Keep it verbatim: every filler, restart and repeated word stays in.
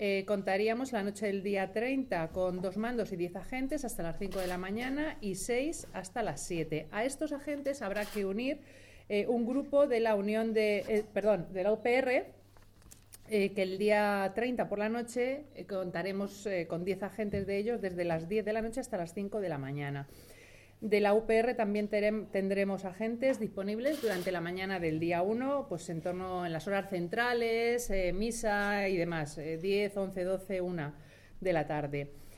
Eh, contaríamos la noche del día treinta con dos mandos y diez agentes hasta las cinco de la mañana y seis hasta las siete. A estos agentes habrá que unir eh, un grupo de la Unión de, eh, perdón, de la U P R, eh, que el día treinta por la noche eh, contaremos eh, con diez agentes de ellos desde las diez de la noche hasta las cinco de la mañana. De la U P R también tendremos agentes disponibles durante la mañana del día uno, pues en torno en las horas centrales, eh, misa y demás, eh, diez, once, doce, una de la tarde.